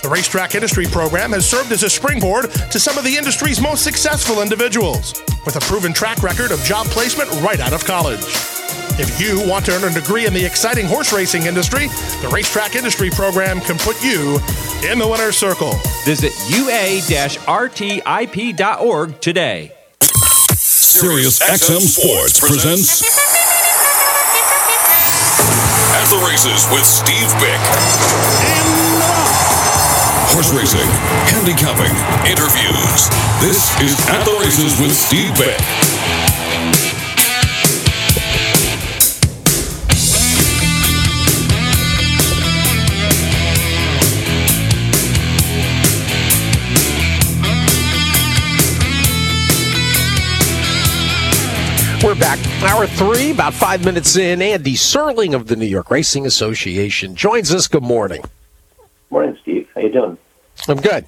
The Racetrack Industry Program has served as a springboard to some of the industry's most successful individuals, with a proven track record of job placement right out of college. If you want to earn a degree in the exciting horse racing industry, the Racetrack Industry Program can put you in the winner's circle. Visit ua-rtip.org today. Sirius XM Sports presents At the Races with Steve Bick. Horse racing, handicapping, interviews. This is At the Races with Steve Bick. We're back. Hour 3, about 5 minutes in. Andy Serling of the New York Racing Association joins us. Good morning. Morning, Steve. How you doing? I'm good.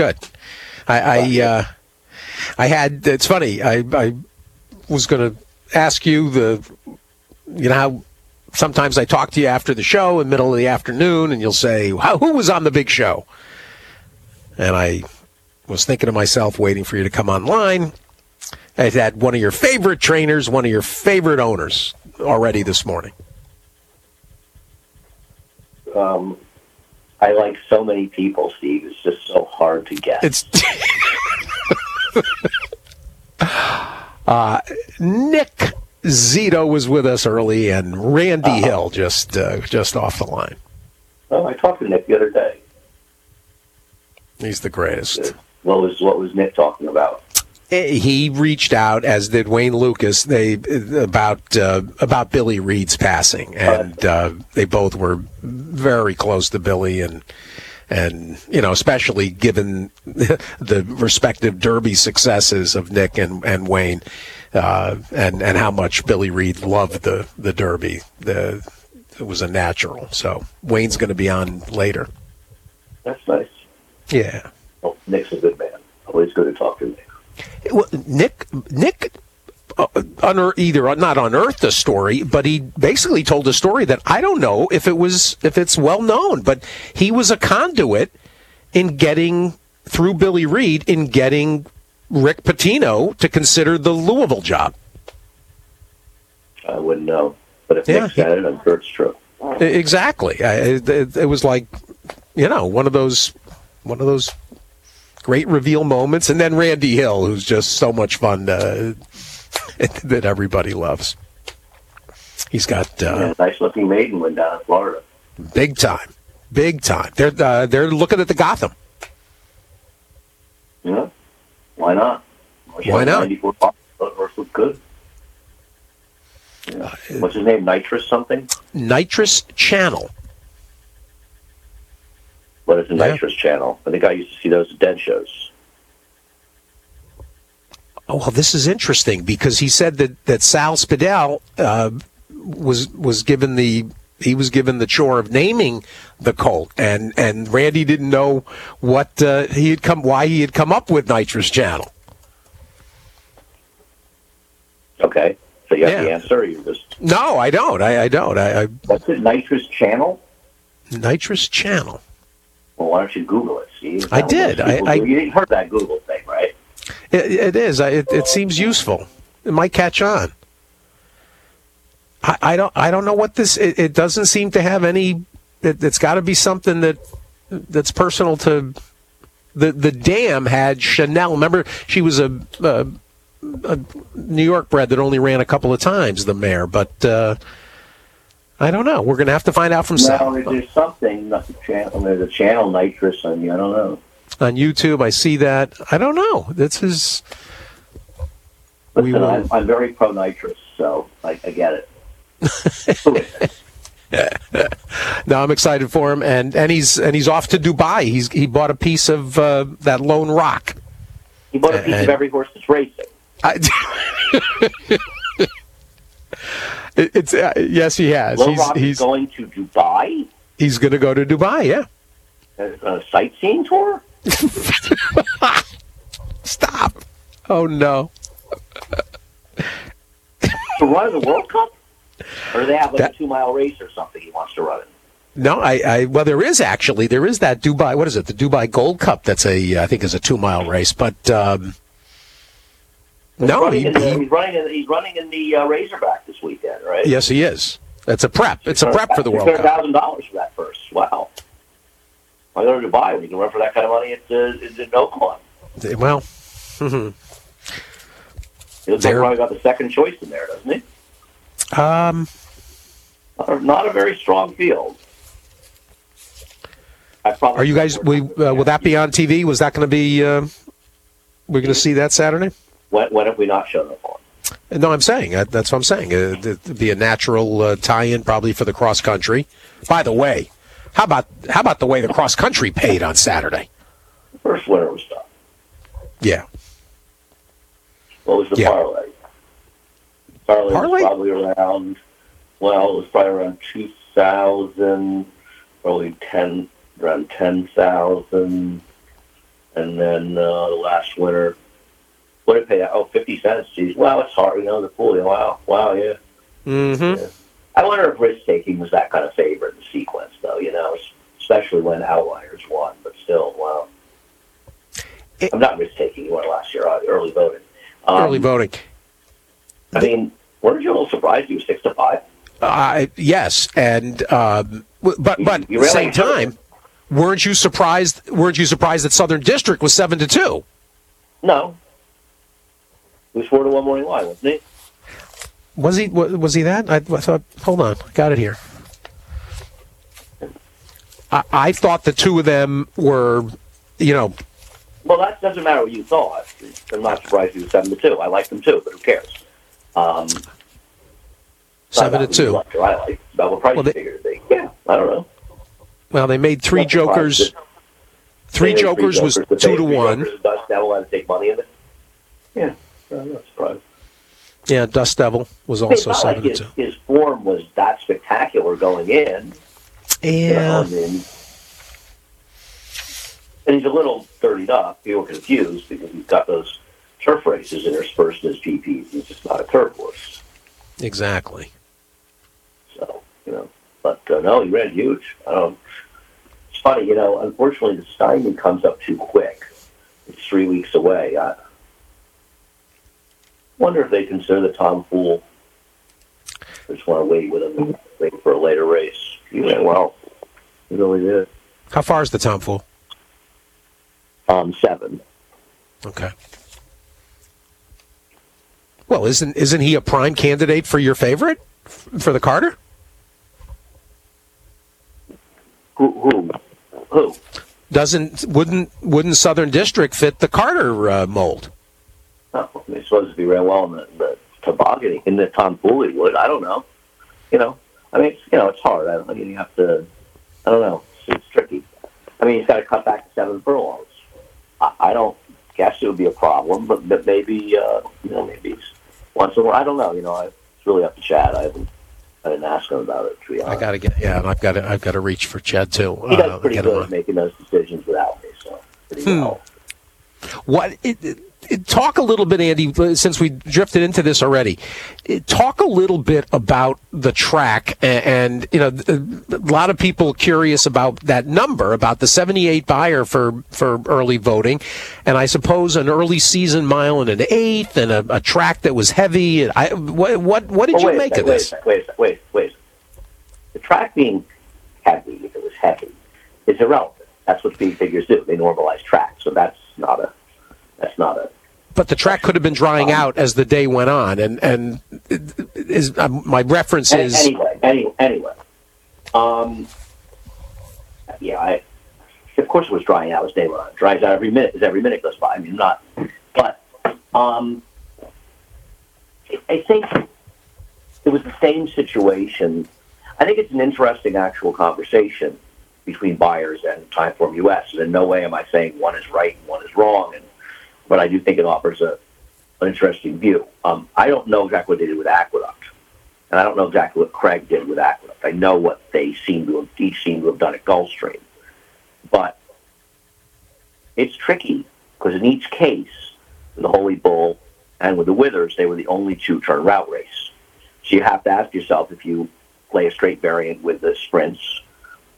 I had. It's funny. I was going to ask you how sometimes I talk to you after the show in the middle of the afternoon, and you'll say, "Who was on the big show?" And I was thinking to myself, waiting for you to come online. I had one of your favorite trainers, one of your favorite owners already this morning. I like so many people, Steve. It's just so hard to guess. It's Nick Zito was with us early, and Randy Hill just off the line. Oh, I talked to Nick the other day. He's the greatest. What was Nick talking about? He reached out, as did Wayne Lucas. About Billy Reed's passing, and they both were very close to Billy, and especially given the respective Derby successes of Nick and Wayne, and how much Billy Reed loved the Derby. It was a natural. So Wayne's going to be on later. That's nice. Yeah. Well, Nick's a good man. Always good to talk to Nick. Well, Nick not unearthed a story, but he basically told a story that I don't know if it's well known, but he was a conduit in getting through Billy Reed in getting Rick Pitino to consider the Louisville job. I wouldn't know, but if Nick said it, I'm sure it's true. Exactly. It was like, one of those great reveal moments, and then Randy Hill, who's just so much fun that everybody loves. He's got nice-looking maiden went down in Florida. Big time. They're looking at the Gotham. Yeah, why not? Why not? 94 horse looked good. Yeah. What's his name? Nitrous something? Nitrous Channel. What is the Nitrous Channel? I think I used to see those at Dead shows. Oh, well, this is interesting because he said that Sal Spadell was given the chore of naming the colt, and Randy didn't know why he had come up with Nitrous Channel. Okay, so you have the answer. Or you just no, I don't. I don't. What's it? Nitrous Channel. Nitrous Channel. Well, why don't you Google it, Steve? I did. You heard that Google thing, right? It is. It seems useful. It might catch on. I don't know what this. It doesn't seem to have any. It's got to be something that's personal to. The dam had Chanel. Remember, she was a New York bred that only ran a couple of times. The mare, but. I don't know. We're going to have to find out from Sal. There's something. There's a channel Nitrous on you. I don't know. On YouTube, I see that. I don't know. This is. Listen, I'm very pro Nitrous, so I get it. No, I'm excited for him, and he's off to Dubai. He bought a piece of that Lone Rock. He bought a piece of every horse that's racing. Yes, he has. Lone Rock is going to Dubai? He's going to go to Dubai, yeah. A sightseeing tour? Stop. Oh, no. To run the World Cup? Or do they have a 2-mile race or something he wants to run in? No, well, there is that Dubai. What is it? The Dubai Gold Cup. That's I think is a 2-mile race. But no, he's running in the Razorback this weekend, right? Yes, he is. It's a prep. It's a prep for the World Cup. $600,000 for that first. Wow. Why go to Dubai when you can run for that kind of money at Oakland? Well, he'll probably got the second choice in there, doesn't he? Not a very strong field. Are you guys? Will that be on TV? Was that going to be? We're going to see that Saturday. When have we not shown up on? No, I'm saying that's what I'm saying. It'd be a natural tie-in probably for the cross country. By the way, how about the way the cross country paid on Saturday? The first winner was tough. Yeah. What was the parlay? Parlay was probably around. Well, it was probably around 2,000, probably around 10,000, and then the last winner. What did it pay out? Oh, 50 cents. Geez, wow, it's hard. The pool. Wow, yeah. Mm-hmm. Yeah. I wonder if risk-taking was that kind of favorite in the sequence, though, especially when outliers won, but still, wow. I'm not risk-taking. You won last year, early voting. Early voting. I mean, weren't you a little surprised you were 6-5? Yes, and but at the same time, weren't you surprised that Southern District was 7-2? No. He was 4-1 morning line, wasn't he? Was he that? I thought. Hold on, I got it here. I thought the two of them were, Well, that doesn't matter what you thought. I'm not surprised he was 7-2. I like them too, but who cares? 7-2. I like about what price figure to be. Yeah, I don't know. Well, they made three jokers. Three jokers was 2-1. Dust Devil had to take money in it. Yeah, I'm not surprised. Yeah, Dust Devil was also 7-2. Like his form was that spectacular going in. Yeah. And he's a little dirtied up. People are confused because he's got those turf races interspersed in his GPs. He's just not a turf horse. Exactly. So, but no, he ran huge. It's funny, unfortunately the Steinman comes up too quick. It's 3 weeks away. I wonder if they consider the Tom Fool. I just want to wait with him, wait for a later race. He ran well. He really did. How far is the Tom Fool? 7. Okay. Well, isn't he a prime candidate for your favorite, for the Carter? Who? Wouldn't Southern District fit the Carter mold? Oh, he's supposed to be ran well in the tobogganing. In the Tom Fool he would. I don't know. I mean, it's hard. I mean, you have to. I don't know. It's tricky. I mean, he's got to cut back to 7 furlongs. I don't guess it would be a problem, but maybe maybe he's once in a while. I don't know. It's really up to Chad. I didn't ask him about it. To be honest. I've got to reach for Chad too. He does pretty good at making those decisions without me. So pretty well. Talk a little bit, Andy, since we drifted into this already. Talk a little bit about the track, and a lot of people curious about that number, about the 78 buyer for early voting, and I suppose an early season mile and an eighth, and a track that was heavy. What did you make of this? Wait. The track being heavy, if it was heavy, is irrelevant. That's what speed figures do. They normalize track, so that's not a. But the track could have been drying out as the day went on, and my reference is anyway. Of course it was drying out as day went on. It dries out every minute as every minute goes by. I mean, not, but I think it was the same situation. I think it's an interesting actual conversation between buyers and Timeform US. And in no way am I saying one is right and one is wrong, but I do think it offers an interesting view. I don't know exactly what they did with Aqueduct, and I don't know exactly what Craig did with Aqueduct. I know what they each seem to have done at Gulfstream. But it's tricky, because in each case, with the Holy Bull and with the Withers, they were the only 2-turn route race. So you have to ask yourself, if you play a straight variant with the sprints,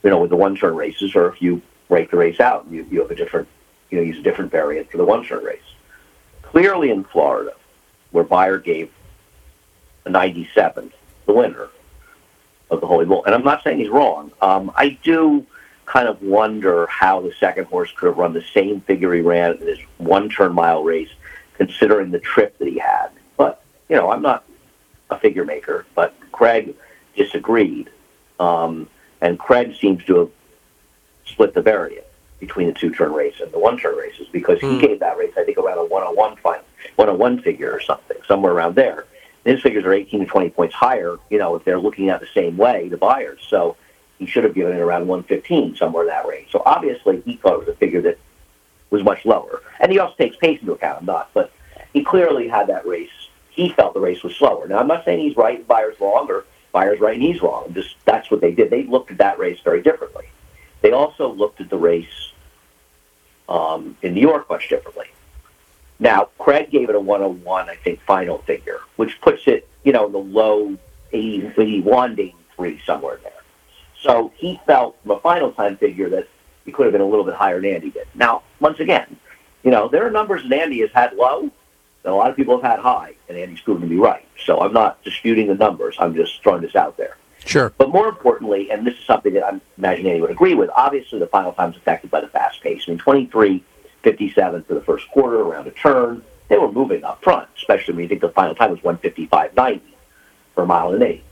with the one-turn races, or if you break the race out, you have a different, use a different variant for the one-turn race. Clearly in Florida, where Beyer gave a 97, the winner of the Holy Bull, and I'm not saying he's wrong. I do kind of wonder how the second horse could have run the same figure he ran in his one-turn mile race, considering the trip that he had. But, I'm not a figure maker, but Craig disagreed. And Craig seems to have split the variant between the two-turn race and the one-turn races, because he gave that race, I think, around a 101 figure or something, somewhere around there. His figures are 18 to 20 points higher, if they're looking at the same way, the Beyers. So he should have given it around 115, somewhere in that range. So obviously he thought it was a figure that was much lower. And he also takes pace into account, I'm not. But he clearly had that race. He felt the race was slower. Now, I'm not saying he's right and Beyer's wrong, or Beyer's right and he's wrong. Just that's what they did. They looked at that race very differently. They also looked at the race in New York much differently. Now, Craig gave it a 101, I think, final figure, which puts it, in the low 81 to 83, somewhere there. So he felt from a final time figure that he could have been a little bit higher than Andy did. Now, once again, there are numbers that Andy has had low that a lot of people have had high, and Andy's proven to be right. So I'm not disputing the numbers. I'm just throwing this out there. Sure. But more importantly, and this is something that I imagine Andy would agree with, obviously the final time's affected by the fast pace. 23:57 for the first quarter around a turn. They were moving up front, especially when you think the final time was 1:55.90 for a mile and 8.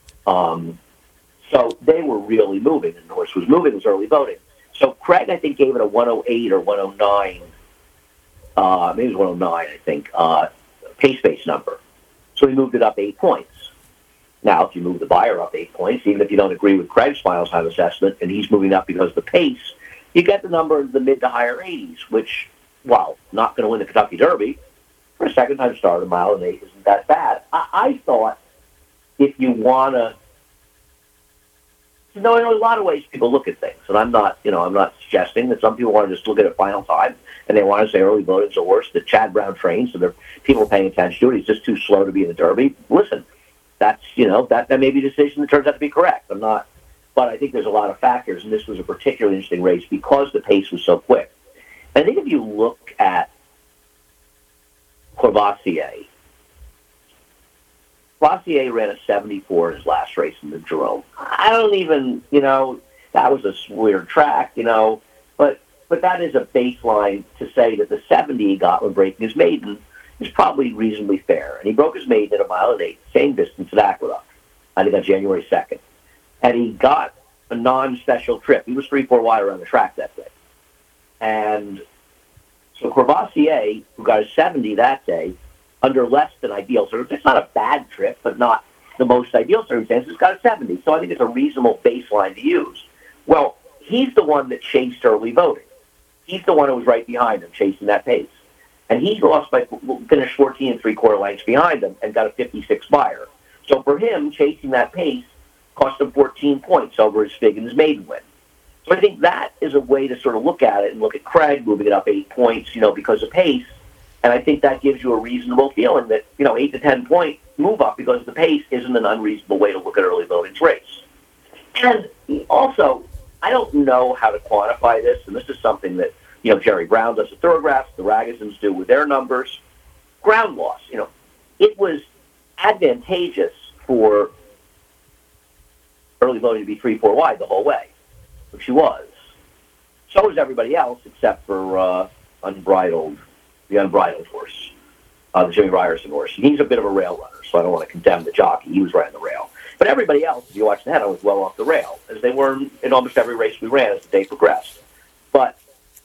So they were really moving, and the horse was moving, was early voting. So Craig, I think, gave it a 108 or 109, maybe it was 109, I think, pace-based number. So he moved it up 8 points. Now, if you move the Beyer up 8 points, even if you don't agree with Craig's final time assessment, and he's moving up because of the pace, you get the number in the mid to higher 80s, which, while not going to win the Kentucky Derby, for a second-time starter, a mile and 8 isn't that bad. I thought if you want to, there are a lot of ways people look at things, and I'm not suggesting that some people want to just look at it final time, and they want to say early voting's the worst, that Chad Brown trains, so there are people paying attention to it. He's just too slow to be in the Derby. Listen, that's, that may be a decision that turns out to be correct. I'm not, but I think there's a lot of factors, and this was a particularly interesting race because the pace was so quick. And I think if you look at Courvoisier ran a 74 in his last race in the Jerome. I don't even, that was a weird track, but that is a baseline to say that the 70 he got when breaking his maiden is probably reasonably fair. And he broke his maiden at a mile and 8, same distance at Aqueduct, I think on January 2nd. And he got a non-special trip. He was 3-4 wide around the track that day. And so Courvoisier, who got a 70 that day, under less than ideal circumstances, it's not a bad trip, but not the most ideal circumstances, got a 70. So I think it's a reasonable baseline to use. Well, he's the one that chased early voting. He's the one who was right behind him, chasing that pace. And he lost finished 14 3/4 lengths behind him and got a 56 Beyer. So for him, chasing that pace cost him 14 points over his fig and his maiden win. So I think that is a way to sort of look at it and look at Craig moving it up 8 points, because of pace. And I think that gives you a reasonable feeling that, 8 to 10 point move up because of the pace isn't an unreasonable way to look at early voting's race. And also, I don't know how to quantify this, and this is something that, Jerry Brown does at Thoroughgraphs, the Ragozins do with their numbers. Ground loss, it was advantageous for early voting to be 3-4 wide the whole way, which he was. So was everybody else except for the unbridled horse, the Jimmy Ryerson horse. He's a bit of a rail runner, so I don't want to condemn the jockey. He was right on the rail. But everybody else, if you watch the head, was well off the rail, as they were in almost every race we ran as the day progressed. But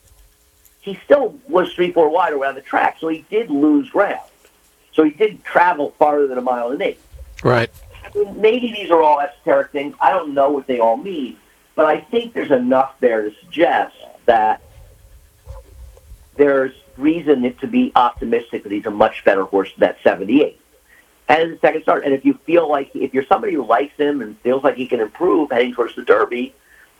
he still was 3-4 wide around the track, so he did lose ground. So he did travel farther than a mile and 8. Right. I mean, maybe these are all esoteric things. I don't know what they all mean, but I think there's enough there to suggest that there's reason to be optimistic that he's a much better horse than that 78. And the second start, and if you feel like, if you're somebody who likes him and feels like he can improve heading towards the Derby,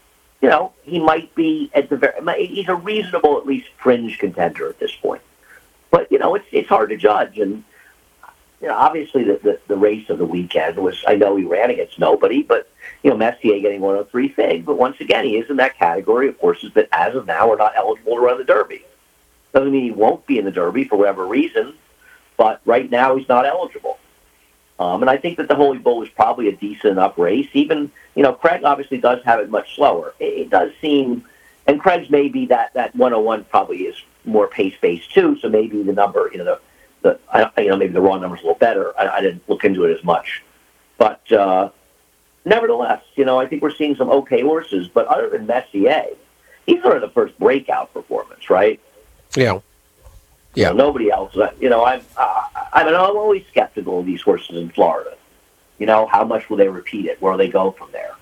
he might be he's a reasonable, at least fringe contender at this point. But, it's hard to judge. And, obviously the race of the weekend was, I know he ran against nobody, but Messier getting 103 Fig, but once again, he is in that category of horses that, as of now, are not eligible to run the Derby. Doesn't mean he won't be in the Derby for whatever reason, but right now he's not eligible. And I think that the Holy Bull is probably a decent enough race. Even, Craig obviously does have it much slower. It does seem, and Craig's maybe that 101 probably is more pace-based too, so maybe the number, maybe the raw number's a little better. I didn't look into it as much. But nevertheless, I think we're seeing some okay horses, but other than Messier, he's sort of the first breakout performance, right? Yeah. Yeah. Nobody else. I'm always skeptical of these horses in Florida. How much will they repeat it? Where will they go from there?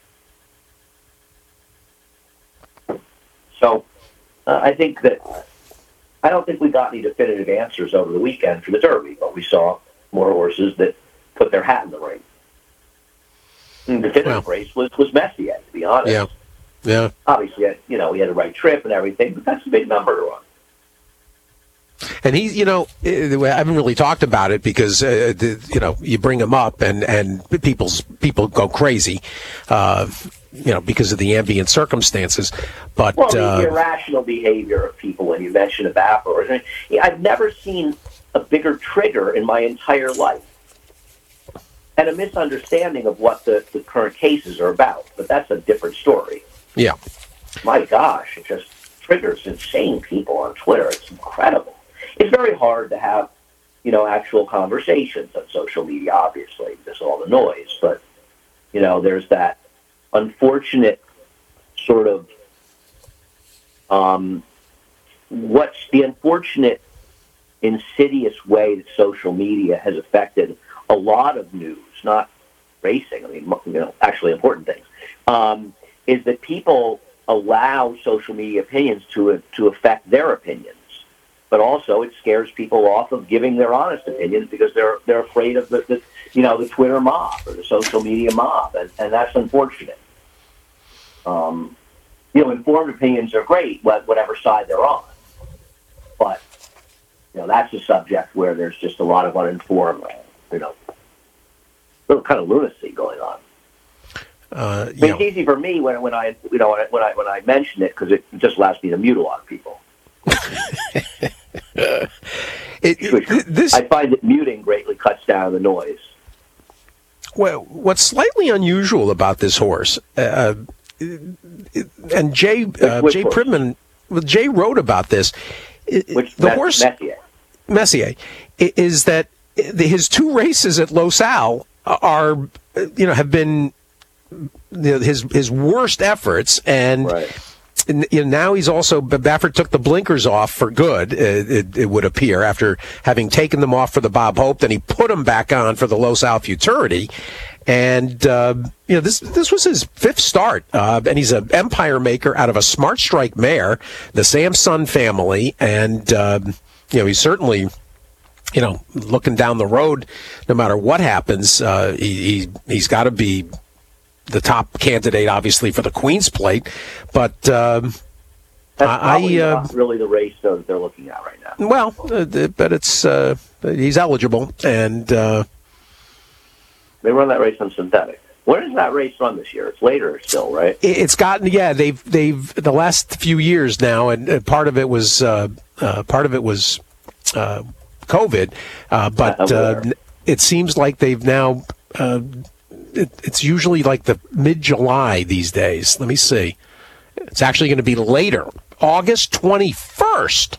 So I don't think we got any definitive answers over the weekend for the Derby, but we saw more horses that put their hat in the ring. And the definitive race was Messier, to be honest. Yeah. Yeah. Obviously, he had the right trip and everything, but that's a big number to run. And he's, I haven't really talked about it because, you bring him up and people go crazy, because of the ambient circumstances. But the irrational behavior of people when you mention a Baffler. I've never seen a bigger trigger in my entire life. And a misunderstanding of what the current cases are about. But that's a different story. Yeah. My gosh, it just triggers insane people on Twitter. It's incredible. It's very hard to have, actual conversations on social media, obviously, because of all the noise. But, there's that unfortunate sort of, what's the unfortunate, insidious way that social media has affected a lot of news, not racing, actually important things, is that people allow social media opinions to affect their opinions. But also, it scares people off of giving their honest opinions because they're afraid of the Twitter mob or the social media mob, and that's unfortunate. Informed opinions are great, whatever side they're on, but that's a subject where there's just a lot of uninformed, little kind of lunacy going on. It's easy for me when I mention it because it just allows me to mute a lot of people. I find that muting greatly cuts down the noise. Well, what's slightly unusual about this horse, and Jay Privman, Jay wrote about this. Messier, is that his two races at Los Al are, have been his worst efforts, and. Right. Now he's also, Baffert took the blinkers off for good, it would appear, after having taken them off for the Bob Hope. Then he put them back on for the Los Al Futurity. And, this was his fifth start. And he's an empire maker out of a Smart Strike mare, the Samson family. And, he's certainly, looking down the road, no matter what happens, he's got to be the top candidate, obviously, for the Queen's Plate, but that's probably not really the race that they're looking at right now. Well, but it's he's eligible, and they run that race on synthetic. When does that race run this year? It's later still, right? It's gotten they've the last few years now, and part of it was COVID, but it seems like they've now. It's usually like the mid-July these days. Let me see. It's actually going to be later, August 21st.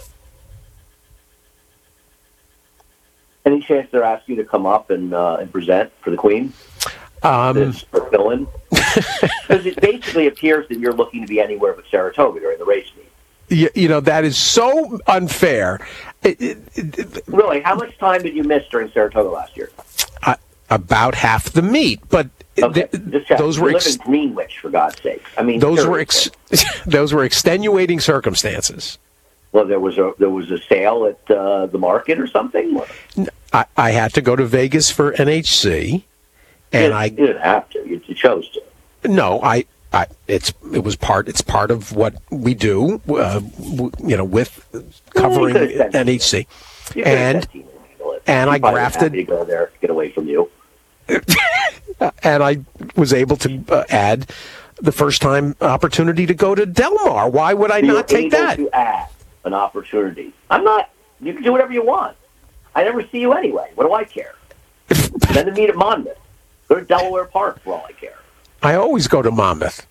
Any chance they're asking you to come up and present for the Queen? For fill-in? Because it basically appears that you're looking to be anywhere but Saratoga during the race meet. That is so unfair. Really, how much time did you miss during Saratoga last year? About half the meet, but those were in Greenwich, for God's sake. I mean, those were extenuating circumstances. Well, there was a sale at the market or something. I had to go to Vegas for NHC, and you didn't have to. You chose to. No, it's part of what we do. With covering NHC, and I grafted. To go there, get away from you. and I was able to add the first-time opportunity to go to Del Mar. Why would I not take that? To add an opportunity. I'm not. You can do whatever you want. I never see you anyway. What do I care? Then to meet at Monmouth. Go to Delaware Park for all I care. I always go to Monmouth.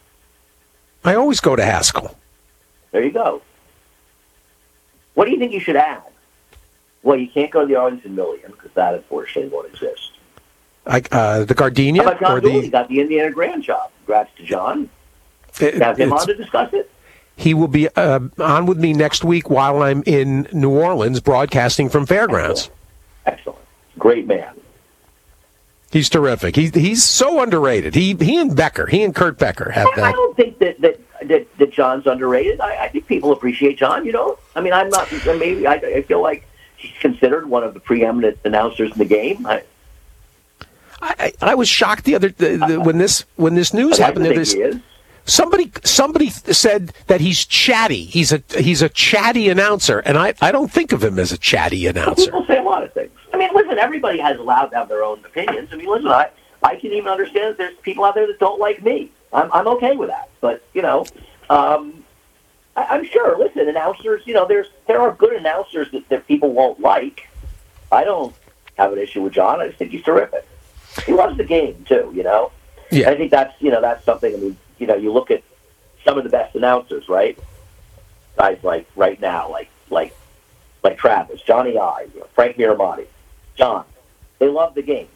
I always go to Haskell. There you go. What do you think you should add? Well, you can't go to the Arlington Million because that unfortunately won't exist. The Gardenia? How about John Dooley? He got the Indiana Grand job. Congrats to John. Have him on to discuss it. He will be on with me next week while I'm in New Orleans broadcasting from Fairgrounds. Excellent. Great man. He's terrific. He's so underrated. He and Kurt Becker have that. I don't think that John's underrated. I think people appreciate John, you know. I mean, I'm not, maybe I feel like he's considered one of the preeminent announcers in the game. I was shocked the other when this news happened. Somebody said that he's chatty. He's a chatty announcer, and I don't think of him as a chatty announcer. People say a lot of things. I mean, listen, everybody has allowed to have their own opinions. I mean, listen, I can even understand that there's people out there that don't like me. I'm okay with that. But, you know, I'm sure, listen, announcers, you know, there are good announcers that people won't like. I don't have an issue with John. I just think he's terrific. He loves the game, too, you know? Yeah. I think that's something, I mean, you know, you look at some of the best announcers, right? Guys like right now, like Travis, Johnny I, Frank Miramati, John. They love the game.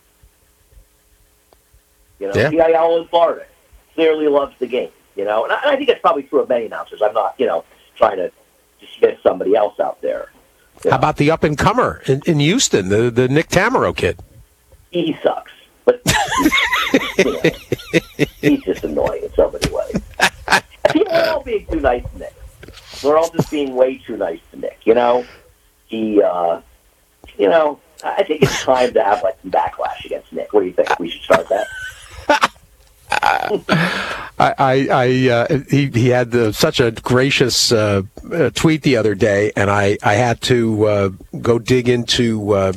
You know, CIL in Florida clearly loves the game. You know, and I think that's probably true of many announcers. I'm not, you know, trying to dismiss somebody else out there. How about the up-and-comer in Houston, the Nick Tamaro kid? He sucks, but you know, he's just annoying in so many ways. People are all being too nice to Nick. We're all just being way too nice to Nick. You know, he, you know, I think it's time to have like some backlash against Nick. What do you think? We should start that. He had such a gracious tweet the other day, and I had to go dig into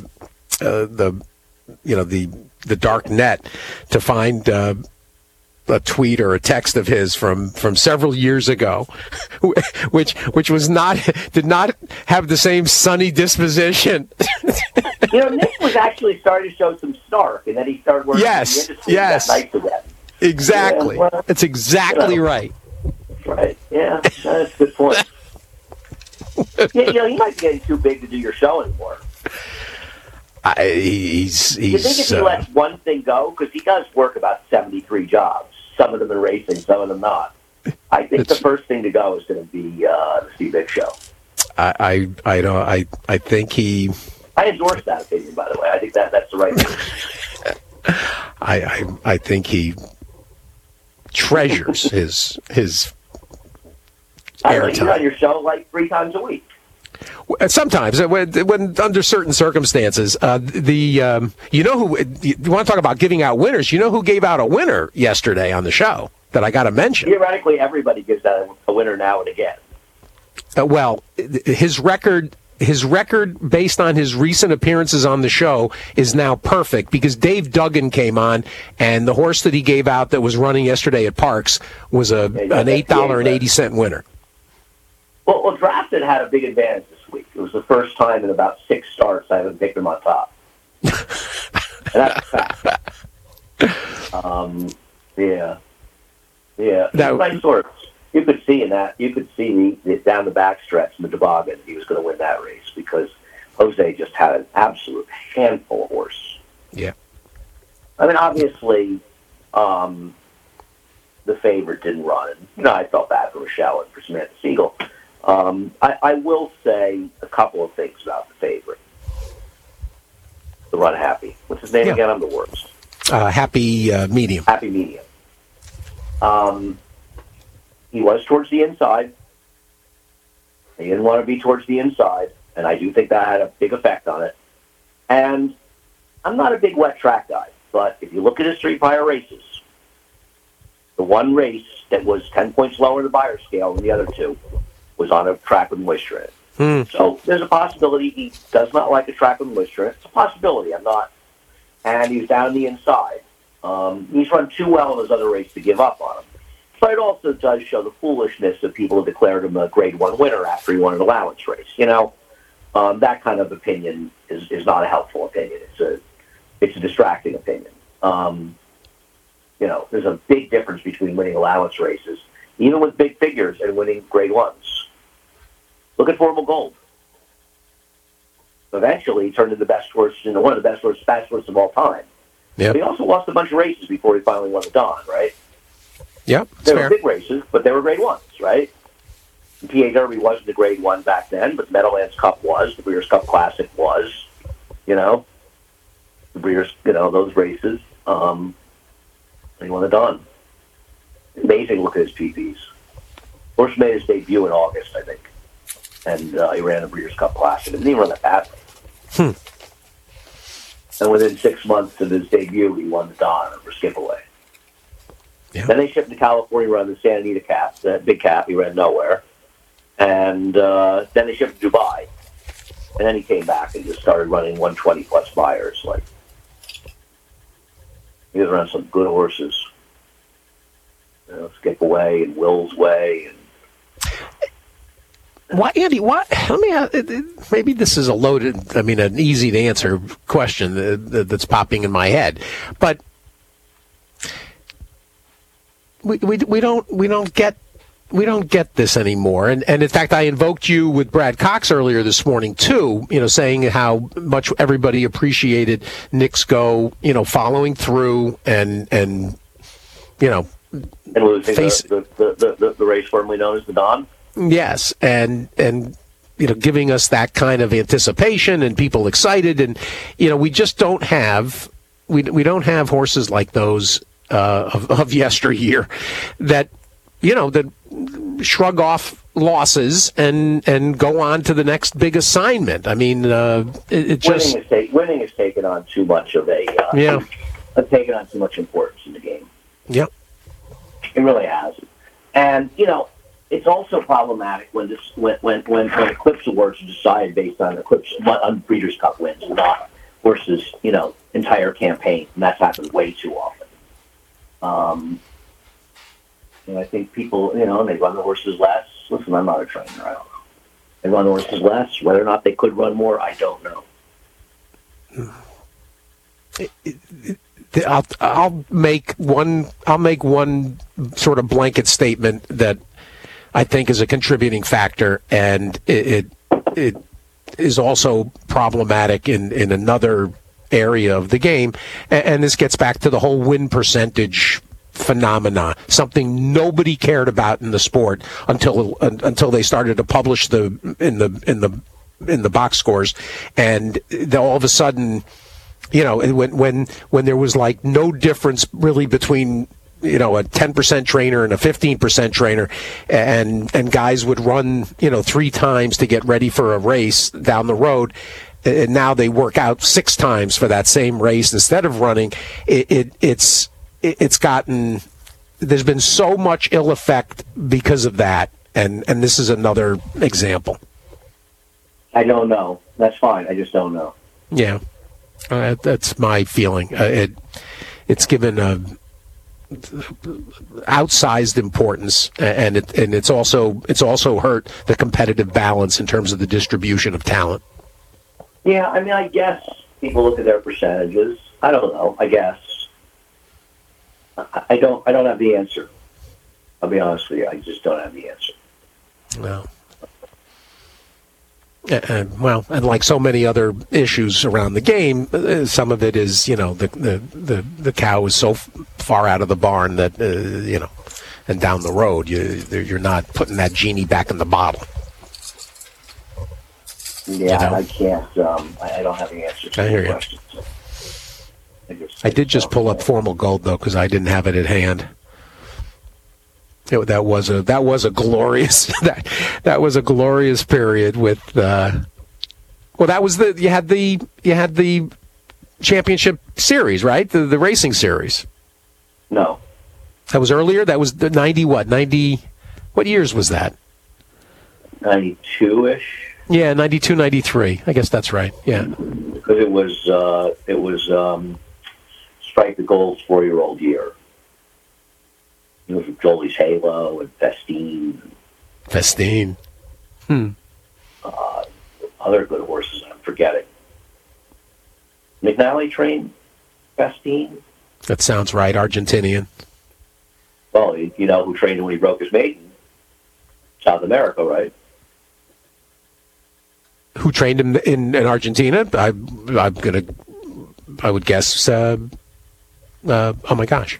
the dark net to find a tweet or a text of his from several years ago, which did not have the same sunny disposition. You know, Nick was actually starting to show some snark, and then he started working in the industry. Yes. Nice to them. Exactly. Yeah, well, that's exactly right. Right. Yeah, that's a good point. Yeah, you know, he might be getting too big to do your show anymore. He's. You think if he lets one thing go, because he does work about 73 jobs, some of them in racing, some of them not. I think the first thing to go is going to be the Steve Big Show. I think he. I endorse that opinion, by the way. I think that's the right thing. I think he treasures his airtime. You're on your show like 3 times a week. Sometimes, when under certain circumstances, you want to talk about giving out winners? You know who gave out a winner yesterday on the show that I got to mention? Theoretically, everybody gives out a winner now and again. Well, his record based on his recent appearances on the show is now perfect because Dave Duggan came on, and the horse that he gave out that was running yesterday at Parks was an $8.80 winner. Well, Drafted had a big advantage this week. It was the first time in about 6 starts I haven't picked him on top. And that's a fact. Yeah. Nice horse. You could see down the backstretch in the toboggan, he was going to win that race because Jose just had an absolute handful of horse. Yeah. I mean, obviously, the favorite didn't run. And, you know, I felt bad for Rochelle and for Samantha Siegel. I will say a couple of things about the favorite. The Run Happy. What's his name again? I'm the worst. Happy Medium. Happy Medium. He was towards the inside. He didn't want to be towards the inside, and I do think that had a big effect on it. And I'm not a big wet track guy, but if you look at his 3 prior races, the one race that was 10 points lower in the Beyer scale than the other 2 was on a track with moisture in it. So there's a possibility he does not like a track with moisture in it. It's a possibility. I'm not. And he was down the inside. He's run too well in his other race to give up on him. But it also does show the foolishness of people who declared him a Grade 1 winner after he won an allowance race. That kind of opinion is not a helpful opinion. It's a distracting opinion. There's a big difference between winning allowance races, even with big figures, and winning Grade 1s. Look at Formal Gold. Eventually, he turned into one of the best horses of all time. Yep. But he also lost a bunch of races before he finally won the Don, right? Yep, they were big races, but they were Grade 1s, right? The PA Derby wasn't a Grade 1 back then, but the Meadowlands Cup was. The Breeders' Cup Classic was. The Breeders', those races. And he won the Don. Amazing to look at his PPs. Horse made his debut in August, I think. And he ran the Breeders' Cup Classic. It didn't even run that badly. And within 6 months of his debut, he won the Don over Skipaway. Yeah. Then they shipped him to California, run the Santa Anita Cap, that big cap. He ran nowhere. And then they shipped him to Dubai. And then he came back and just started running 120-plus buyers. He was around some good horses. Skipaway and Will's Way. Why, Andy? What? Let me. Maybe this is an easy to answer question that's popping in my head, but we don't get this anymore. And in fact, I invoked you with Brad Cox earlier this morning too. Saying how much everybody appreciated Nick's go. Following through and losing the race formerly known as the Don. Yes, and giving us that kind of anticipation and people excited, and we just don't have we don't have horses like those of yesteryear that that shrug off losses and go on to the next big assignment. I mean, it just winning has taken on too much of taken on too much importance in the game. Yep, it really has, and it's also problematic when Eclipse Awards are decided based on Breeders' Cup wins, not horses, entire campaign, and that's happened way too often. I think people, they run the horses less. Listen, I'm not a trainer. I don't know. They run the horses less. Whether or not they could run more, I don't know. I'll make one sort of blanket statement that I think is a contributing factor, and it is also problematic in another area of the game, and this gets back to the whole win percentage phenomena, something nobody cared about in the sport until they started to publish in the box scores, and all of a sudden, when there was no difference really between a 10% trainer and a 15% trainer, and guys would run 3 times to get ready for a race down the road, and now they work out 6 times for that same race instead of running. It's gotten, there's been so much ill effect because of that, and this is another example. I don't know. That's fine. I just don't know. Yeah, that's my feeling. It's given a outsized importance, and it's also hurt the competitive balance in terms of the distribution of talent. Yeah, I guess people look at their percentages. I don't know. I guess I don't have the answer. I'll be honest with you. I just don't have the answer. No. And like so many other issues around the game, some of it is, the cow is so far out of the barn that, and down the road, you're not putting that genie back in the bottle. Yeah, I can't. I don't have the answer to the question. I did just pull up Formal Gold though, because I didn't have it at hand. That was a glorious that was a glorious period with. That was you had the championship series, right? The racing series. No, that was earlier. That was the 90 what? 90. What years was that? 92-ish. Yeah, 92, 93. I guess that's right. Yeah, because it was strike the gold's 4-year-old year. It was Jolie's Halo and Festine. Festine. Other good horses I'm forgetting. McNally trained Festine. That sounds right. Argentinian. Well, you know who trained him when he broke his maiden? South America, right? Who trained him in Argentina? I would guess. Oh my gosh.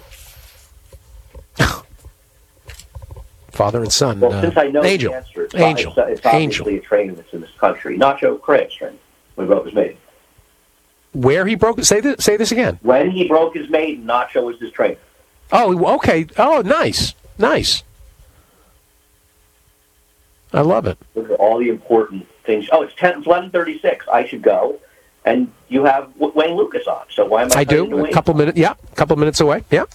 Father and son. Well, since I know Angel. the answer, it's Angel. obviously a trainer that's in this country. Nacho Craig's trained when he broke his maiden. Where he broke? Say this again. When he broke his maiden, Nacho was his trainer. Oh, okay. Oh, nice. I love it. Those are all the important things. Oh, it's 11:36. I should go. And you have Wayne Lucas on. So why am I? I do. A couple minutes. Yeah, a couple minutes away. Yeah.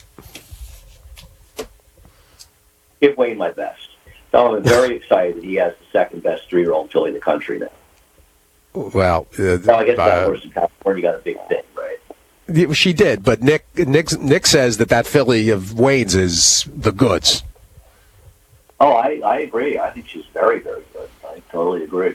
Give Wayne my best. So I'm very excited that he has the second best 3-year-old filly in the country now. Well, So I guess that horse in California got a big thing, right? She did, but Nick says that filly of Wayne's is the goods. Oh, I agree. I think she's very, very good. I totally agree.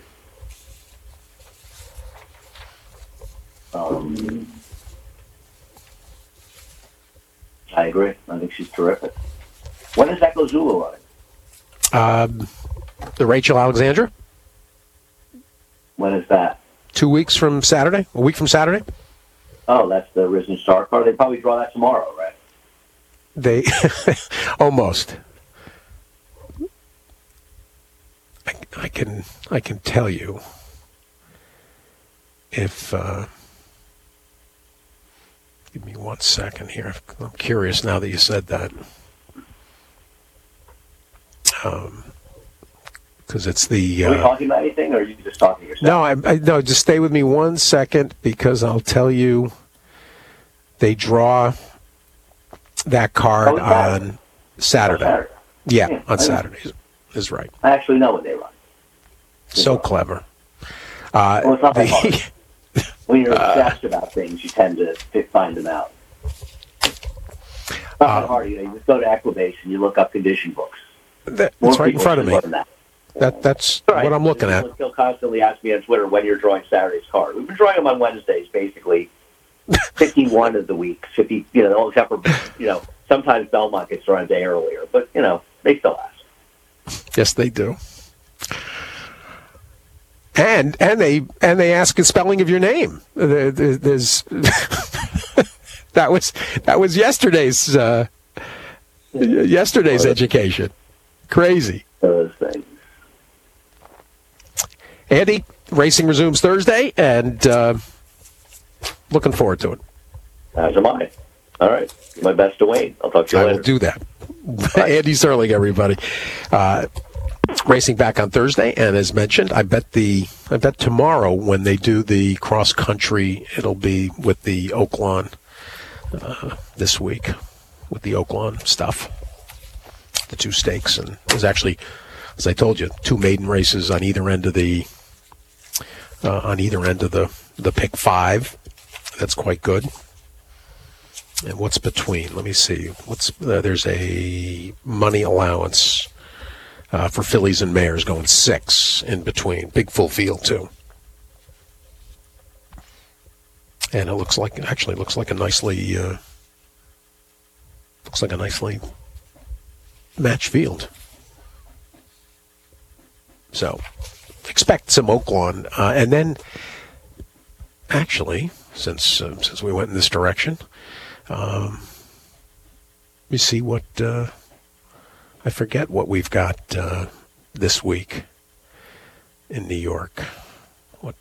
I agree. I think she's terrific. When is Echo Zulu running? The Rachel Alexandra? When is that? 2 weeks from Saturday? A week from Saturday? Oh, that's the Risen Star card. They probably draw that tomorrow, right? They almost. I can tell you if give me 1 second here. I'm curious now that you said that. Because it's the. Are we talking about anything, or are you just talking to yourself? No, no. Just stay with me 1 second, because I'll tell you. They draw that card on Saturday. Saturday. Yeah, on Saturday is right. I actually know when they run. So clever. Well, it's not that hard. When you're obsessed about things, you tend to find them out. It's not that hard. You just go to Equibase and you look up condition books. That's right in front of me. That's right. what I'm looking at. He'll constantly ask me on Twitter when you're drawing Saturday's card. We've been drawing them on Wednesdays, basically. 51 of the week, 50, except for, sometimes Belmont gets drawn a day earlier, but, they still ask. Yes, they do. And they ask the spelling of your name. There's that was yesterday's education. Crazy. Those things. Andy, racing resumes Thursday, and looking forward to it. As am I. All right. My best to Wayne. I'll talk to you later. I will do that. Andy Serling, everybody. Racing back on Thursday, and as mentioned, I bet tomorrow when they do the cross country, it'll be with the Oaklawn this week, with the Oaklawn stuff, the 2 stakes, and there's actually, as I told you, 2 maiden races on either end of the pick 5. That's quite good. And what's between? Let me see. There's a money allowance for fillies and mares going 6 in between. Big full field too. And it looks like a nicely matched field. So expect some Oaklawn, and then actually, since we went in this direction, we see what I forget what we've got this week in New York. What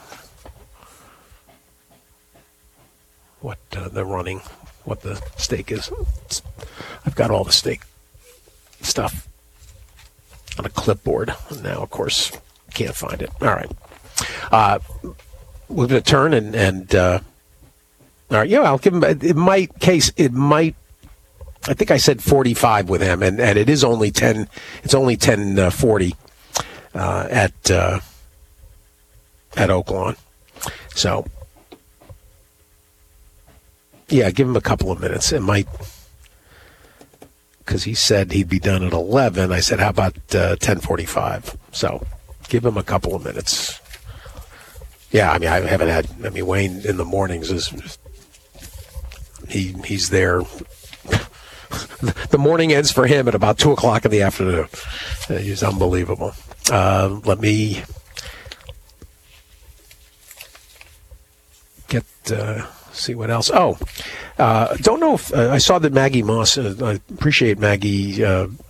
the running, what the stake is. I've got all the stake stuff on a clipboard. Now, of course, can't find it. All right. We're going to turn and all right, I'll give him, it might, I think I said 45 with him, and it is only 10, it's only 10:40 at Oaklawn. So Yeah, give him a couple of minutes. It might, because he said he'd be done at 11. I said, how about 10:45? So give him a couple of minutes. Yeah, I mean, I haven't had. I mean, Wayne in the mornings he's there. The morning ends for him at about 2:00 in the afternoon. He's unbelievable. Let me get see what else. Oh, don't know if I saw that Maggie Moss. I appreciate Maggie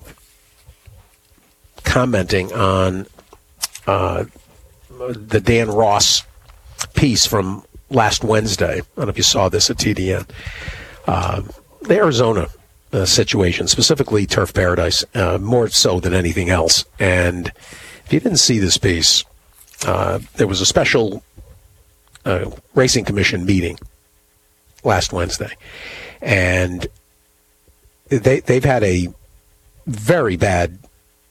commenting on the Dan Ross piece from last Wednesday. I don't know if you saw this at TDN. The Arizona situation, specifically Turf Paradise, more so than anything else. And if you didn't see this piece, there was a special Racing Commission meeting last Wednesday. And they've had a very bad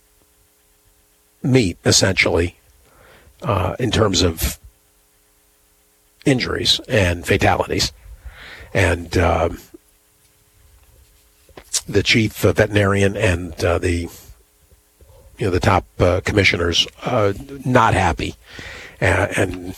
meet, essentially, in terms of injuries and fatalities. And the chief veterinarian and the top commissioners not happy, and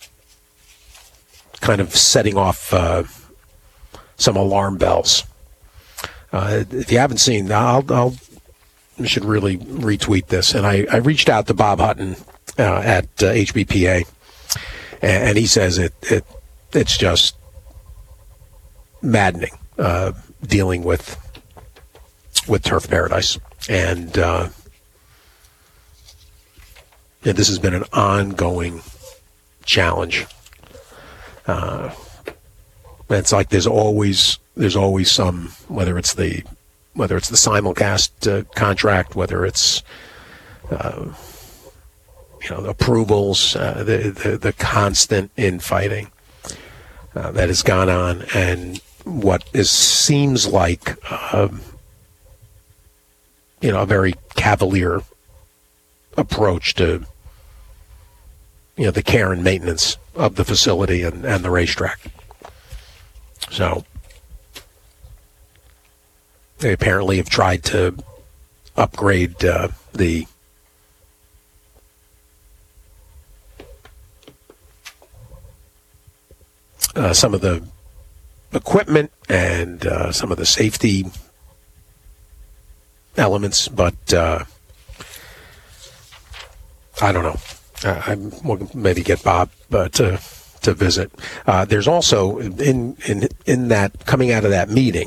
kind of setting off some alarm bells. If you haven't seen, I should really retweet this. And I reached out to Bob Hutton at HBPA, and he says it's just maddening dealing with Turf Paradise. And this has been an ongoing challenge. It's like there's always some, whether it's the simulcast contract, whether it's approvals, the constant infighting that has gone on, and what seems like a very cavalier approach to the care and maintenance of the facility and the racetrack. So they apparently have tried to upgrade some of the equipment and some of the safety elements, but I don't know. We'll maybe get Bob to visit. There's also in that, coming out of that meeting,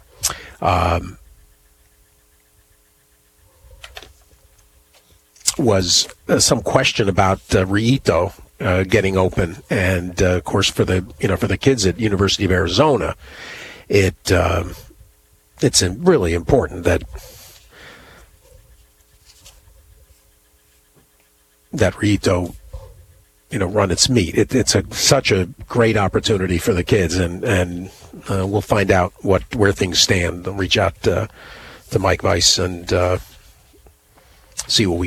was some question about Rito getting open, and of course for the kids at University of Arizona, it's really important that Rito run its meet. It's such a great opportunity for the kids, and we'll find out where things stand. I'll reach out to Mike Weiss and see what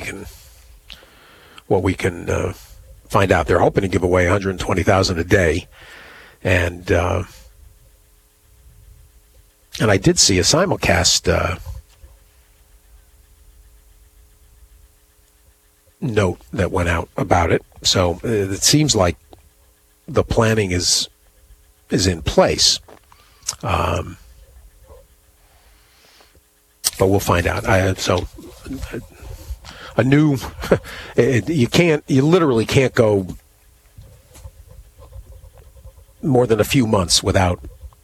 we can find out. They're hoping to give away $120,000 a day, and I did see a simulcast note that went out about it. So it seems like the planning is in place, but we'll find out. A new you literally can't go more than a few months without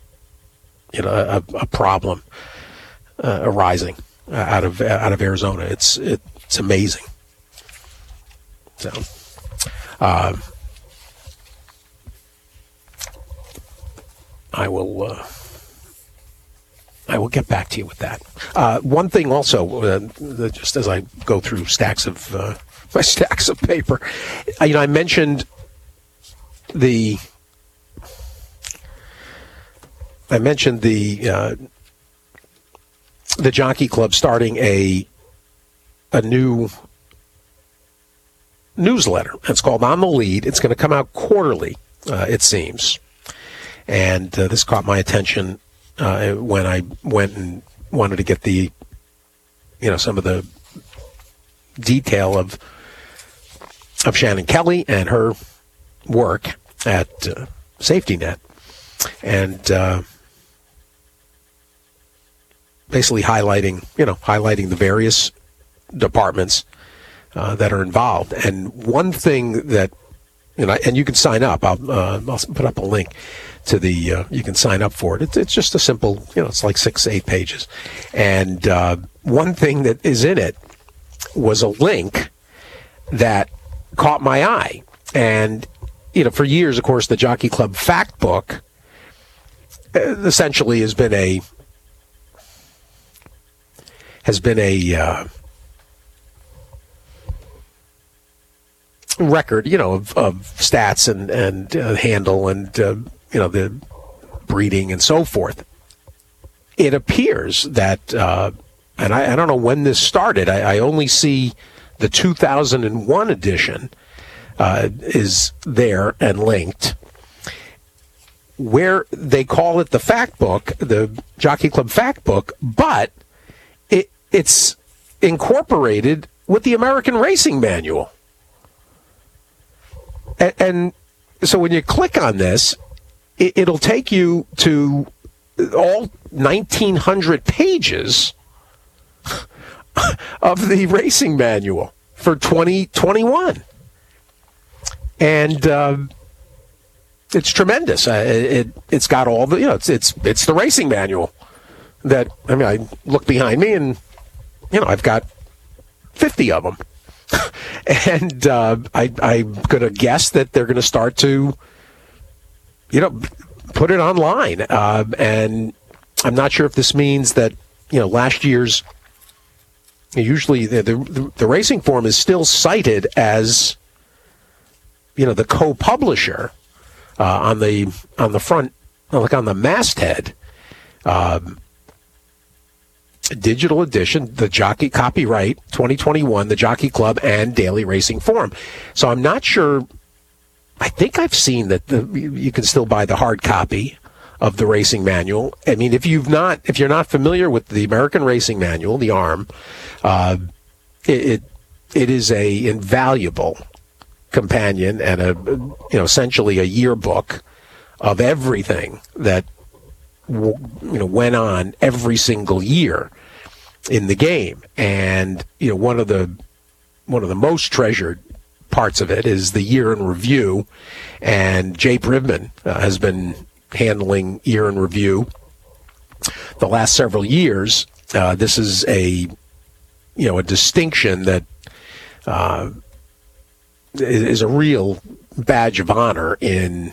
a problem arising out of Arizona. It's amazing. So I will get back to you with that. One thing also, just as I go through my stacks of paper, I mentioned the Jockey Club starting a new newsletter. It's called On the Lead. It's going to come out quarterly, it seems. And this caught my attention when I went and wanted to get the, some of the detail of Shannon Kelly and her work at Safety Net, and basically highlighting the various departments that are involved. And one thing that, and you can sign up. I'll put up a link to the. You can sign up for it. It's just a simple, it's like 6-8 pages. And one thing that is in it was a link that caught my eye. And for years, of course, the Jockey Club Fact Book essentially has been a record, of stats and handle and the breeding and so forth. It appears that, and I don't know when this started. I only see the 2001 edition is there and linked, where they call it the Fact Book, the Jockey Club Fact Book, but it's incorporated with the American Racing Manual. And so when you click on this, it'll take you to all 1,900 pages of the racing manual for 2021. And it's tremendous. It's got all the, it's the racing manual that, I look behind me and, I've got 50 of them. And I'm going to guess that they're going to start to, put it online. And I'm not sure if this means that, last year's, usually the Racing Form is still cited as, the co-publisher on the front, like on the masthead. Digital edition, the Jockey copyright 2021, the Jockey Club and Daily Racing Form. So I'm not sure. I think I've seen that you can still buy the hard copy of the racing manual. If you're not familiar with the American Racing Manual, the ARM, it is a invaluable companion and essentially a yearbook of everything that went on every single year in the game. And one of the most treasured parts of it is the year in review, and Jay Brivman has been handling year in review the last several years. This is a distinction that is a real badge of honor in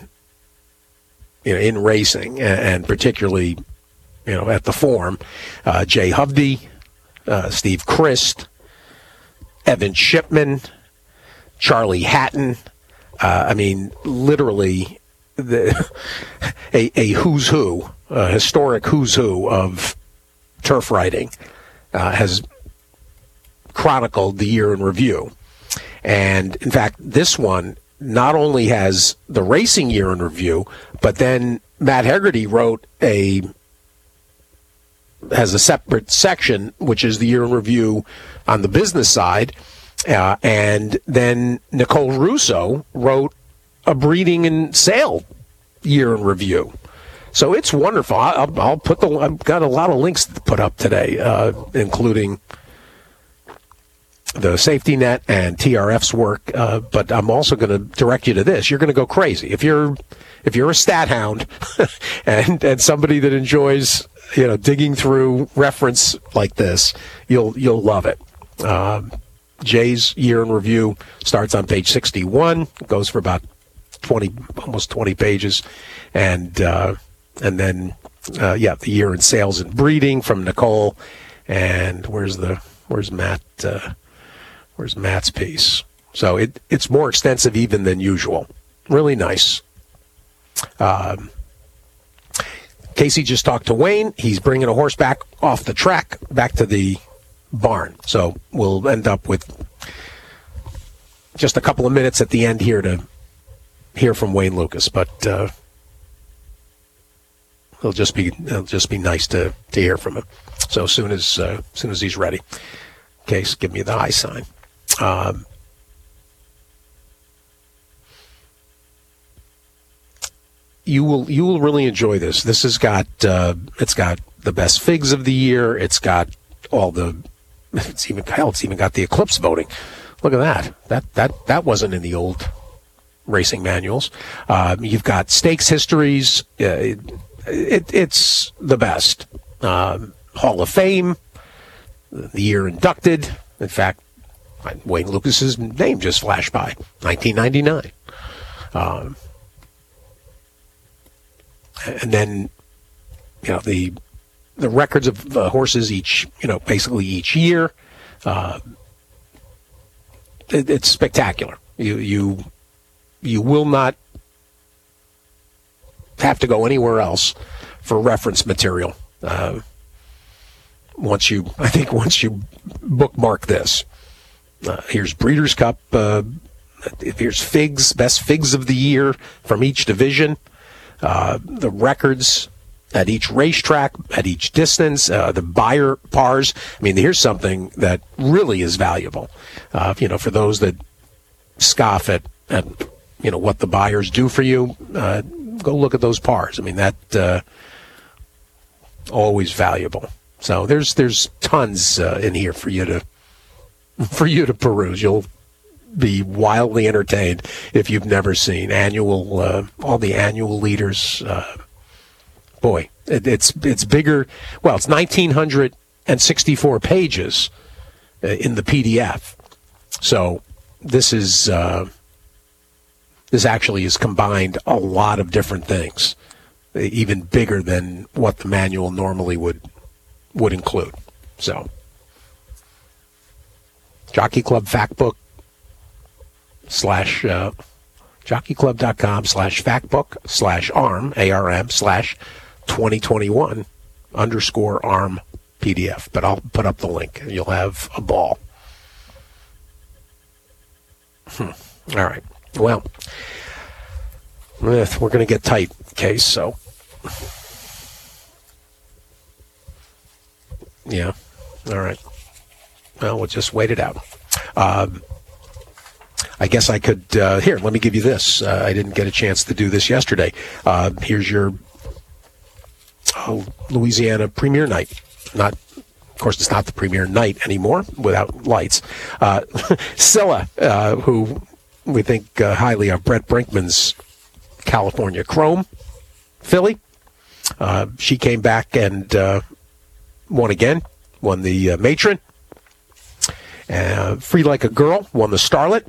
racing, and particularly, at the Form. Jay Hovde, Steve Christ, Evan Shipman, Charlie Hatton. Literally a who's who, a historic who's who of turf riding has chronicled the year in review. And, in fact, this one not only has the racing year in review, but then Matt Hegarty has a separate section, which is the year in review on the business side. And then Nicole Russo wrote a breeding and sale year in review. So it's wonderful. I'll put I've got a lot of links to put up today, including the Safety Net and TRF's work, but I'm also going to direct you to this. You're going to go crazy if you're a stat hound and somebody that enjoys digging through reference like this. You'll love it. Jay's year in review starts on page 61, goes for about almost 20 pages, and then the year in sales and breeding from Nicole. And where's Matt? Where's Matt's piece? So it's more extensive even than usual. Really nice. Casey just talked to Wayne. He's bringing a horse back off the track, back to the barn. So we'll end up with just a couple of minutes at the end here to hear from Wayne Lukas. But it'll just be nice to hear from him. So as soon as he's ready, Case, give me the high sign. You will really enjoy this. This has got it's got the best figs of the year. It's got all the it's even got the Eclipse voting. Look at that. That wasn't in the old racing manuals. You've got stakes histories. It's the best. Hall of Fame, the year inducted. In fact, Wayne Lucas's name just flashed by, 1999. And then, the records of horses basically each year. It's spectacular. You will not have to go anywhere else for reference material. Once you bookmark this, here's Breeders' Cup. Here's figs, best figs of the year from each division. The records at each racetrack, at each distance, the buyer pars. I mean, here's something that really is valuable. For those that scoff at what the buyers do for you, go look at those pars. I mean, that always valuable. So there's tons in here for you to peruse. You'll be wildly entertained if you've never seen all the annual leaders. Boy, it's bigger. Well, it's 1,964 pages in the PDF. So this actually has combined a lot of different things, even bigger than what the manual normally would include. So, Jockey Club Factbook / jockeyclub.com/factbook/ARM /2021_ARM PDF. But I'll put up the link and you'll have a ball. All right. Well, we're going to get tight, Case, so. Yeah. All right. Well, we'll just wait it out. I guess I could, here, let me give you this. I didn't get a chance to do this yesterday. Here's your Louisiana Premier Night. Of course, it's not the Premier Night anymore without lights. Scylla, who we think highly of, Brett Brinkman's California Chrome filly. She came back and won the Matron. Free Like a Girl won the Starlet.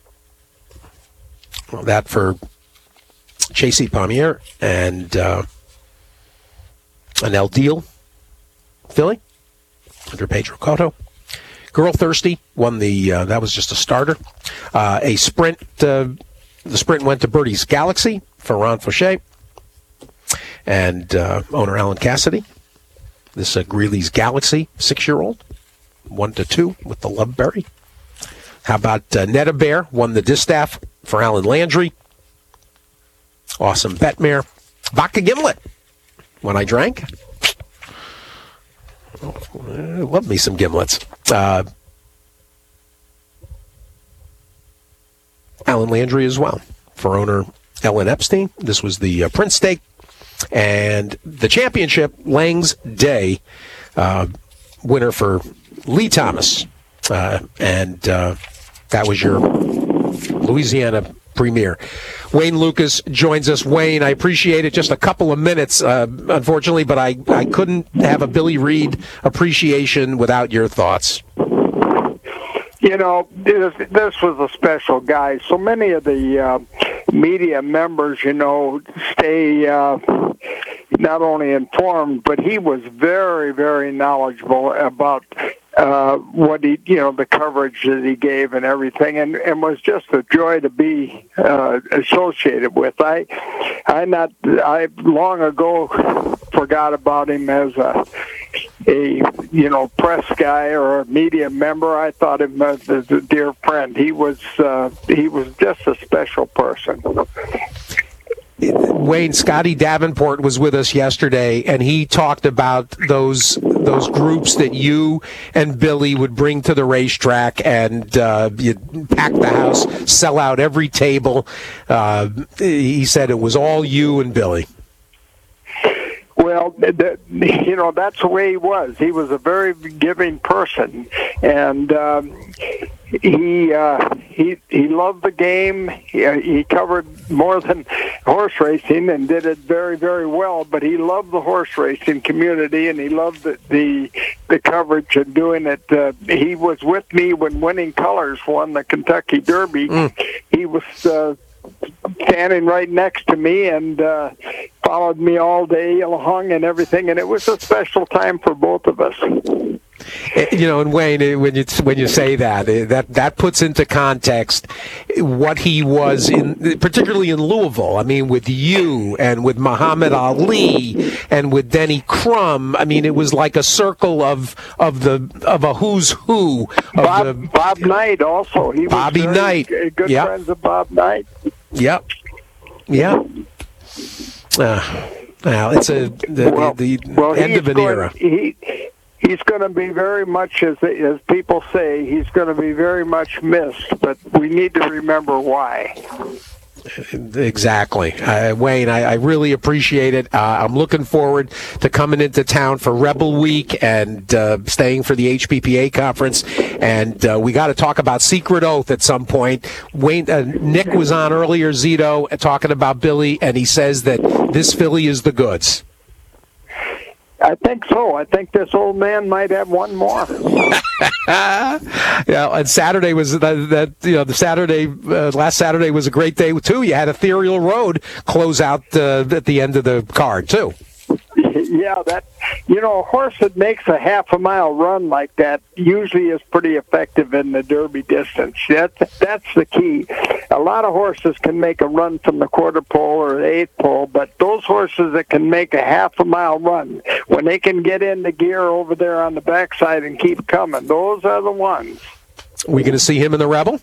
Well, that for Chasey Palmier and an El Deal filly under Pedro Cotto. Girl Thirsty won that was just a starter. A sprint, the sprint went to Birdie's Galaxy for Ron Fauché and owner Alan Cassidy. This Greeley's Galaxy 6-year-old, 1-2 with the Loveberry. How about Netta Bear won the Distaff for Alan Landry. Awesome bet mare. Vodka Gimlet. When I drank. I love me some gimlets. Alan Landry as well for owner Ellen Epstein. This was the Prince Stake. And the championship, Lang's Day, winner for Lee Thomas. And that was your Louisiana Premier. Wayne Lucas joins us. Wayne, I appreciate it. Just a couple of minutes, unfortunately, but I couldn't have a Billy Reed appreciation without your thoughts. This was a special guy. So many of the media members, stay not only informed, but he was very, very knowledgeable about what the coverage that he gave and everything, and was just a joy to be associated with. I long ago forgot about him as a press guy or a media member. I thought him as a dear friend. He was just a special person. Wayne, Scotty Davenport was with us yesterday, and he talked about those groups that you and Billy would bring to the racetrack, and you'd pack the house, sell out every table. He said it was all you and Billy. Well, that's the way he was. He was a very giving person, and he loved the game. He covered more than horse racing and did it very, very well. But he loved the horse racing community, and he loved the coverage and doing it. He was with me when Winning Colors won the Kentucky Derby. He was standing right next to me and followed me all day long and everything, and it was a special time for both of us. And Wayne, when you say that puts into context what he was particularly in Louisville. I mean, with you and with Muhammad Ali and with Denny Crum. I mean, it was like a circle of a who's who. Bob Knight also. He was Bobby Knight. Good friends of Bob Knight. Yep. Yeah. Well, it's the end of an era. He's going to be very much, as people say, he's going to be very much missed, but we need to remember why. Exactly. Wayne, I really appreciate it. I'm looking forward to coming into town for Rebel Week and staying for the HPPA conference. And we got to talk about Secret Oath at some point. Wayne, Nick was on earlier, Zito, talking about Billy, and he says that this filly is the goods. I think so. I think this old man might have one more. And Saturday was last Saturday was a great day too. You had Ethereal Road close out at the end of the card too. Yeah, a horse that makes a half a mile run like that usually is pretty effective in the Derby distance. That's the key. A lot of horses can make a run from the quarter pole or the eighth pole, but those horses that can make a half a mile run, when they can get into gear over there on the backside and keep coming, those are the ones. We going to see him in the Rebel?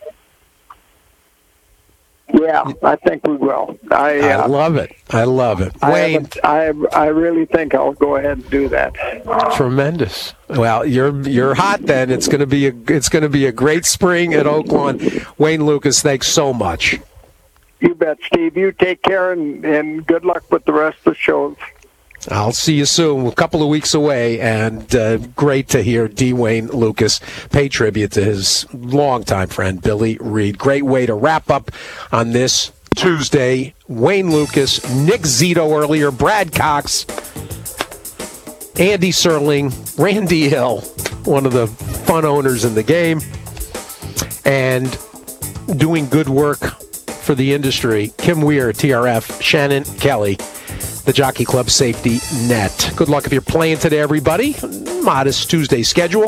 Yeah, I think we will. I love it. I love it. Wayne, I really think I'll go ahead and do that. Tremendous. Well, you're hot then. It's going to be a great spring at Oaklawn. Wayne Lukas, thanks so much. You bet, Steve. You take care and good luck with the rest of the shows. I'll see you soon. A couple of weeks away, and great to hear D. Wayne Lukas pay tribute to his longtime friend, Billy Reed. Great way to wrap up on this Tuesday. Wayne Lukas, Nick Zito earlier, Brad Cox, Andy Serling, Randy Hill, one of the fun owners in the game, and doing good work for the industry, Kim Weir, TRF, Shannon Kelly, the Jockey Club Safety Net. Good luck if you're playing today, everybody. Modest Tuesday schedule.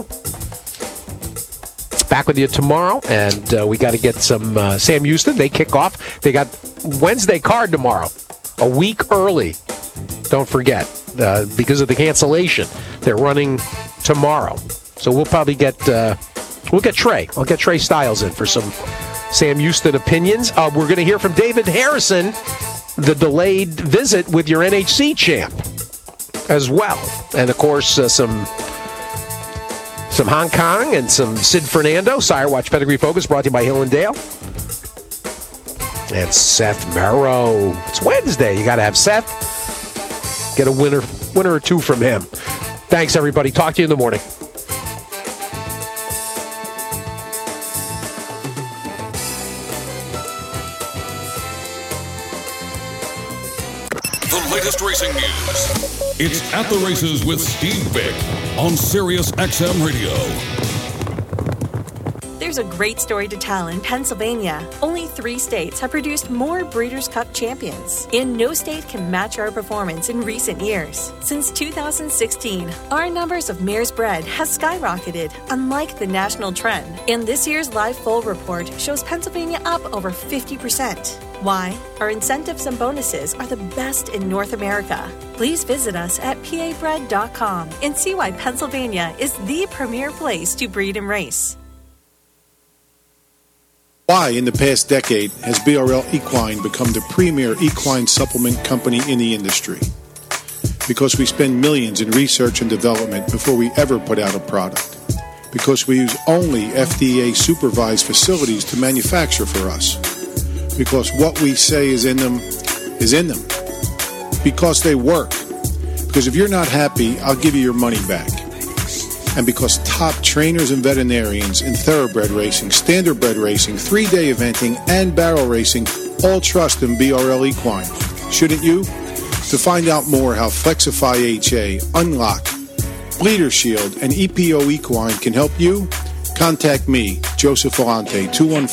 Back with you tomorrow, and we got to get some Sam Houston. They kick off. They got Wednesday card tomorrow, a week early. Don't forget, because of the cancellation, they're running tomorrow. So we'll probably get Trey. I'll get Trey Styles in for some Sam Houston opinions. We're going to hear from David Harrison, the delayed visit with your NHC champ as well. And, of course, some Hong Kong and some Sid Fernando. Sire Watch Pedigree Focus brought to you by Hill & Dale. And Seth Merrow. It's Wednesday. You got to have Seth. Get a winner or two from him. Thanks, everybody. Talk to you in the morning. The latest racing news. It's At the Races with Steve Bick on Sirius XM Radio. There's a great story to tell in Pennsylvania. Only 3 states have produced more Breeders' Cup champions, and no state can match our performance in recent years. Since 2016, our numbers of mares bred has skyrocketed, unlike the national trend. And this year's Live Foal report shows Pennsylvania up over 50%. Why? Our incentives and bonuses are the best in North America. Please visit us at pabred.com and see why Pennsylvania is the premier place to breed and race. Why, in the past decade, has BRL Equine become the premier equine supplement company in the industry? Because we spend millions in research and development before we ever put out a product. Because we use only FDA-supervised facilities to manufacture for us. Because what we say is in them is in them. Because they work. Because if you're not happy, I'll give you your money back. And because top trainers and veterinarians in thoroughbred racing, standardbred racing, 3-day eventing, and barrel racing all trust in BRL Equine. Shouldn't you? To find out more how Flexify HA, Unlock, Bleeder Shield, and EPO Equine can help you, contact me, Joseph Volante,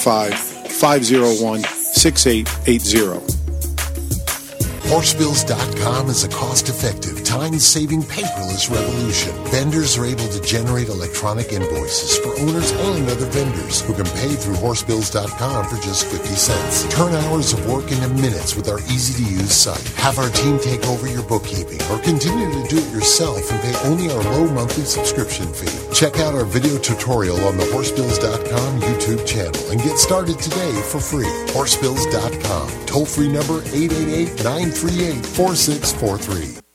215-501-6880. Horsebills.com is a cost-effective, time-saving, paperless revolution. Vendors are able to generate electronic invoices for owners and other vendors who can pay through Horsebills.com for just 50 cents. Turn hours of work into minutes with our easy-to-use site. Have our team take over your bookkeeping or continue to do it yourself and pay only our low monthly subscription fee. Check out our video tutorial on the Horsebills.com YouTube channel and get started today for free. Horsebills.com. Toll-free number 888-938-4643.